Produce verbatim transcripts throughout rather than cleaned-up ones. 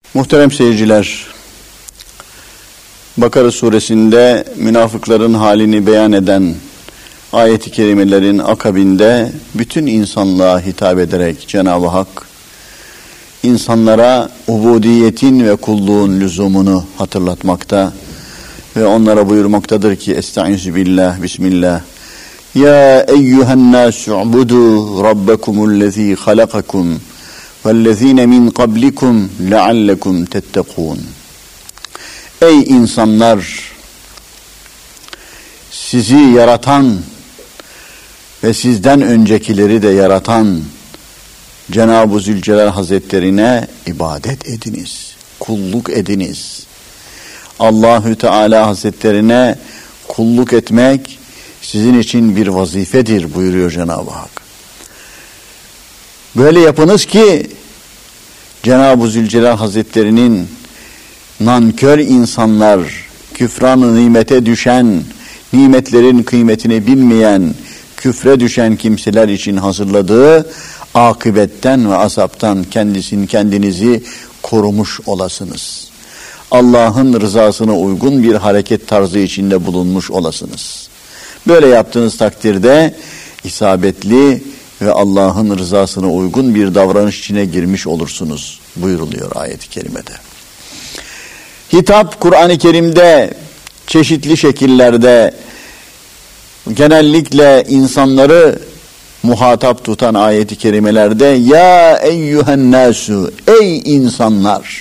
Muhterem seyirciler, Bakara suresinde münafıkların halini beyan eden ayet-i kerimelerin akabinde bütün insanlığa hitap ederek Cenab-ı Hak insanlara ubudiyetin ve kulluğun lüzumunu hatırlatmakta ve onlara buyurmaktadır ki Estaizu billah, Bismillah. Ya eyyühen nâs'u'budu rabbekumullezî halakakum vellezîne min qablikum leallekum tettekûn. Ey insanlar! Sizi yaratan ve sizden öncekileri de yaratan Cenab-ı Zülcelal Hazretlerine ibadet ediniz, kulluk ediniz. Allahü Teala Hazretlerine kulluk etmek sizin için bir vazifedir buyuruyor Cenab-ı Hak. Böyle yapınız ki Cenab-ı Zülcelal Hazretlerinin nankör insanlar, küfran-ı nimete düşen, nimetlerin kıymetini bilmeyen, küfre düşen kimseler için hazırladığı akıbetten ve azaptan kendisini kendinizi korumuş olasınız. Allah'ın rızasına uygun bir hareket tarzı içinde bulunmuş olasınız. Böyle yaptığınız takdirde isabetli ve Allah'ın rızasına uygun bir davranış içine girmiş olursunuz buyuruluyor ayet-i kerimede. Hitap Kur'an-ı Kerim'de çeşitli şekillerde genellikle insanları muhatap tutan ayet-i kerimelerde ya eyyühen nasu, ey insanlar.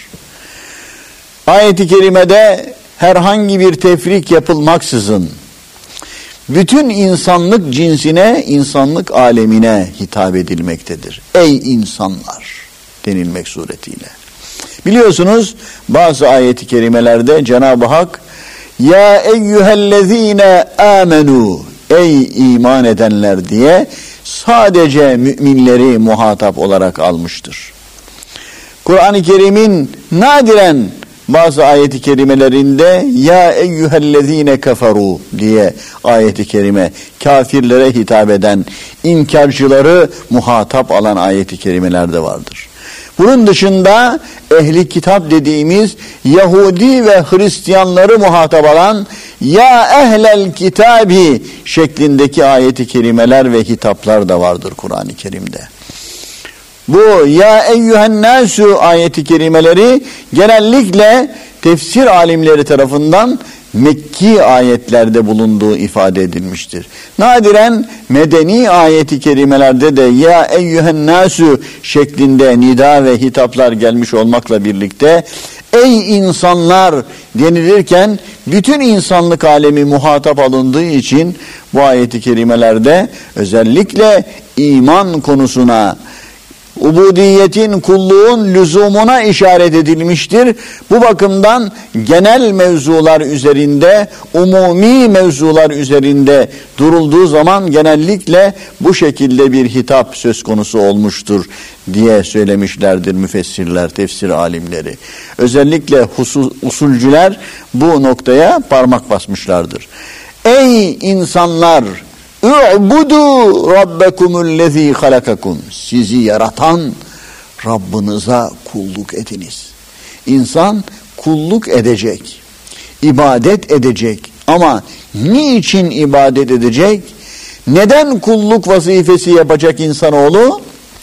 Ayet-i kerimede herhangi bir tefrik yapılmaksızın bütün insanlık cinsine, insanlık alemine hitap edilmektedir. Ey insanlar denilmek suretiyle. Biliyorsunuz bazı ayet-i kerimelerde Cenab-ı Hak ya eyyühellezine amenu, ey iman edenler diye sadece müminleri muhatap olarak almıştır. Kur'an-ı Kerim'in nadiren bazı ayet-i kerimelerinde ya eyyühellezine keferu diye ayet-i kerime kafirlere hitap eden, inkarcıları muhatap alan ayet-i kerimeler de vardır. Bunun dışında ehli kitap dediğimiz Yahudi ve Hristiyanları muhatap alan ya ehlel kitabi şeklindeki ayet-i kerimeler ve hitaplar da vardır Kur'an-ı Kerim'de. Bu ya eyyühen nasu ayet-i kerimeleri genellikle tefsir alimleri tarafından Mekki ayetlerde bulunduğu ifade edilmiştir. Nadiren medeni ayet-i kerimelerde de ya eyyühen nasu şeklinde nida ve hitaplar gelmiş olmakla birlikte ey insanlar denilirken bütün insanlık alemi muhatap alındığı için bu ayet-i kerimelerde özellikle iman konusuna, ubudiyetin, kulluğun lüzumuna işaret edilmiştir. Bu bakımdan genel mevzular üzerinde, umumi mevzular üzerinde durulduğu zaman genellikle bu şekilde bir hitap söz konusu olmuştur diye söylemişlerdir müfessirler, tefsir alimleri. Özellikle husus, usulcüler bu noktaya parmak basmışlardır. Ey insanlar! U'budu rabbekumullezî halakakum. Sizi yaratan Rabbinize kulluk ediniz. İnsan kulluk edecek, ibadet edecek ama niçin ibadet edecek? Neden kulluk vazifesi yapacak insanoğlu?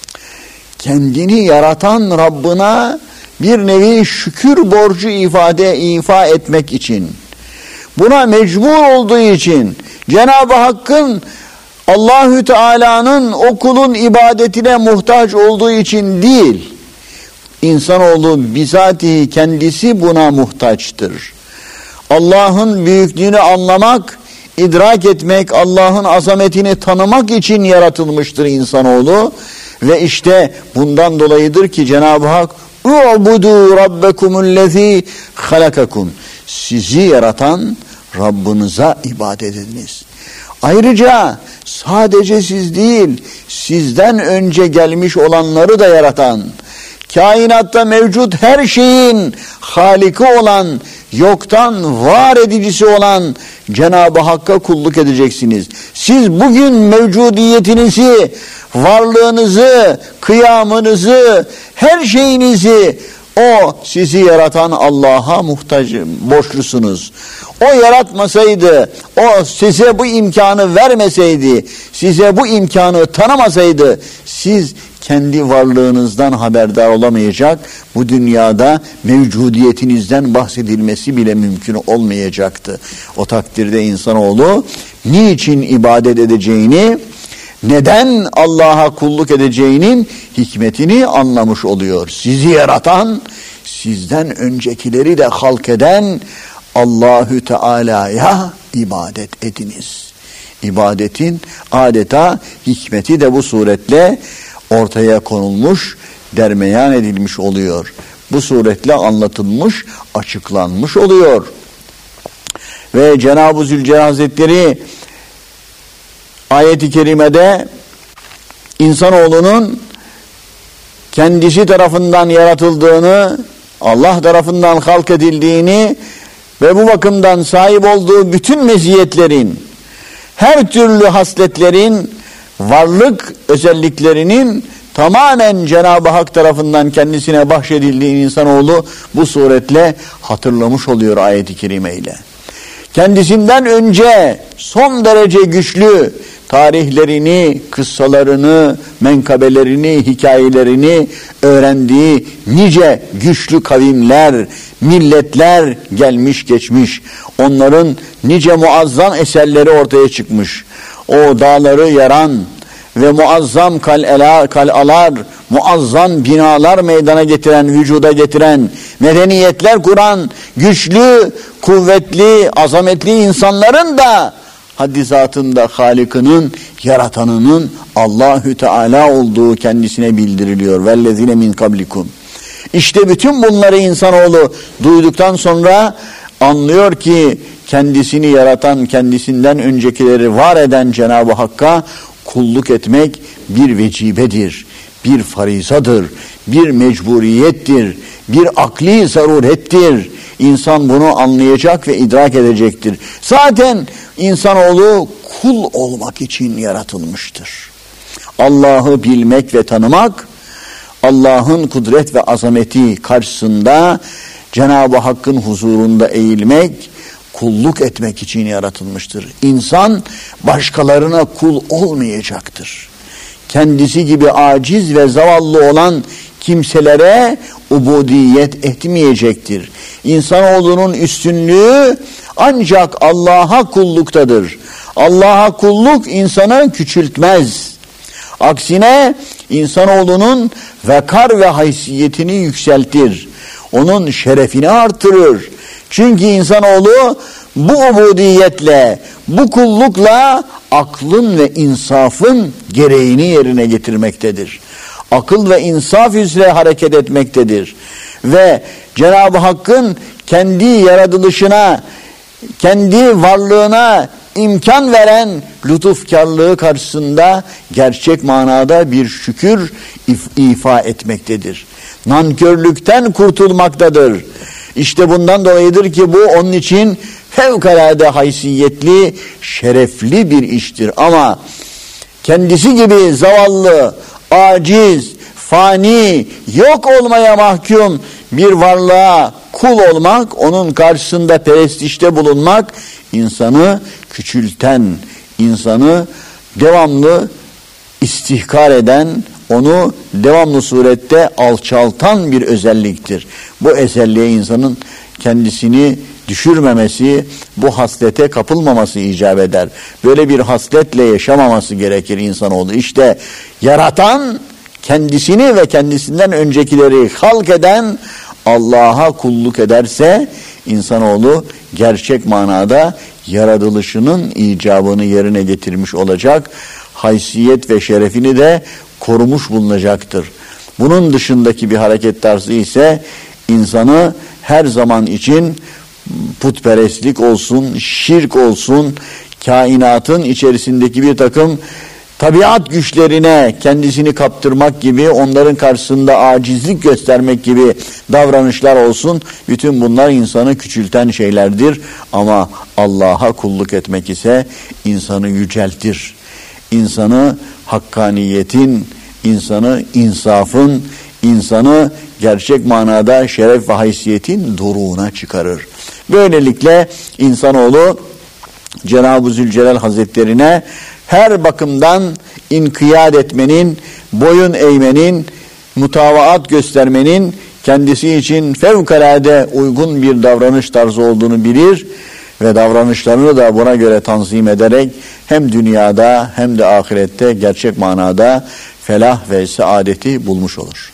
Kendini yaratan Rabbına bir nevi şükür borcu ifade ifa etmek için. Buna mecbur olduğu için Cenab-ı Hakk'ın Allahü Teala'nın o kulun ibadetine muhtaç olduğu için değil, insanoğlu bizatihi kendisi buna muhtaçtır. Allah'ın büyüklüğünü anlamak, idrak etmek, Allah'ın azametini tanımak için yaratılmıştır insanoğlu ve işte bundan dolayıdır ki Cenab-ı Hak "U'budu rabbekumullezî halakakum." Sizi yaratan Rabbinize ibadet ediniz. Ayrıca sadece siz değil, sizden önce gelmiş olanları da yaratan, kainatta mevcut her şeyin haliki olan, yoktan var edicisi olan Cenab-ı Hakk'a kulluk edeceksiniz. Siz bugün mevcudiyetinizi, varlığınızı, kıyamınızı, her şeyinizi O sizi yaratan Allah'a muhtaç, borçlusunuz. O yaratmasaydı, o size bu imkanı vermeseydi, size bu imkanı tanımasaydı, siz kendi varlığınızdan haberdar olamayacak, bu dünyada mevcudiyetinizden bahsedilmesi bile mümkün olmayacaktı. O takdirde insanoğlu niçin ibadet edeceğini, neden Allah'a kulluk edeceğinin hikmetini anlamış oluyor. Sizi yaratan, sizden öncekileri de halk eden Allahü Teala'ya ibadet ediniz. İbadetin adeta hikmeti de bu suretle ortaya konulmuş, dermeyan edilmiş oluyor. Bu suretle anlatılmış, açıklanmış oluyor. Ve Cenab-ı Zülcelal Hazretleri ayet-i kerimede insanoğlunun kendisi tarafından yaratıldığını, Allah tarafından halk edildiğini ve bu bakımdan sahip olduğu bütün meziyetlerin, her türlü hasletlerin, varlık özelliklerinin tamamen Cenab-ı Hak tarafından kendisine bahşedildiği insanoğlu bu suretle hatırlamış oluyor ayet-i kerimeyle. Kendisinden önce son derece güçlü tarihlerini, kıssalarını, menkabelerini, hikayelerini öğrendiği nice güçlü kavimler, milletler gelmiş geçmiş. Onların nice muazzam eserleri ortaya çıkmış. O dağları yaran ve muazzam kaleler, kalalar, muazzam binalar meydana getiren, vücuda getiren, medeniyetler kuran, güçlü, kuvvetli, azametli insanların da haddi zatında Halık'ının, yaratanının Allahü Teala olduğu kendisine bildiriliyor. Vellezine min kablikum. İşte bütün bunları insanoğlu duyduktan sonra anlıyor ki kendisini yaratan, kendisinden öncekileri var eden Cenab-ı Hakk'a kulluk etmek bir vecibedir, bir farizadır, bir mecburiyettir, bir akli zarurettir. İnsan bunu anlayacak ve idrak edecektir. Zaten insanoğlu kul olmak için yaratılmıştır. Allah'ı bilmek ve tanımak, Allah'ın kudret ve azameti karşısında Cenab-ı Hakk'ın huzurunda eğilmek, kulluk etmek için yaratılmıştır. İnsan başkalarına kul olmayacaktır. Kendisi gibi aciz ve zavallı olan kimselere ubudiyet etmeyecektir. İnsanoğlunun üstünlüğü ancak Allah'a kulluktadır. Allah'a kulluk insanı küçültmez. Aksine insanoğlunun vekar ve haysiyetini yükseltir. Onun şerefini artırır. Çünkü insanoğlu bu ubudiyetle, bu kullukla aklın ve insafın gereğini yerine getirmektedir. Akıl ve insaf üzere hareket etmektedir. Ve Cenab-ı Hakk'ın kendi yaratılışına, kendi varlığına imkan veren lütufkarlığı karşısında gerçek manada bir şükür if- ifa etmektedir. Nankörlükten kurtulmaktadır. İşte bundan dolayıdır ki bu onun için fevkalade haysiyetli, şerefli bir iştir. Ama kendisi gibi zavallı, aciz, fani, yok olmaya mahkum bir varlığa kul olmak, onun karşısında perestişte bulunmak, insanı küçülten, insanı devamlı istihkar eden, onu devamlı surette alçaltan bir özelliktir. Bu özelliğe insanın kendisini düşürmemesi, bu haslete kapılmaması icap eder. Böyle bir hasletle yaşamaması gerekir insanoğlu. İşte yaratan, kendisini ve kendisinden öncekileri halk eden Allah'a kulluk ederse insanoğlu gerçek manada yaratılışının icabını yerine getirmiş olacak. Haysiyet ve şerefini de korumuş bulunacaktır. Bunun dışındaki bir hareket tarzı ise insanı her zaman için putperestlik olsun, şirk olsun, kainatın içerisindeki bir takım tabiat güçlerine kendisini kaptırmak gibi, onların karşısında acizlik göstermek gibi davranışlar olsun. Bütün bunlar insanı küçülten şeylerdir. Ama Allah'a kulluk etmek ise insanı yüceltir. İnsanı hakkaniyetin, insanı insafın, insanı gerçek manada şeref ve haysiyetin doruğuna çıkarır. Böylelikle insanoğlu Cenab-ı Zülcelal Hazretlerine her bakımdan inkiyat etmenin, boyun eğmenin, mutavaat göstermenin kendisi için fevkalade uygun bir davranış tarzı olduğunu bilir ve davranışlarını da buna göre tanzim ederek hem dünyada hem de ahirette gerçek manada felah ve saadeti bulmuş olur.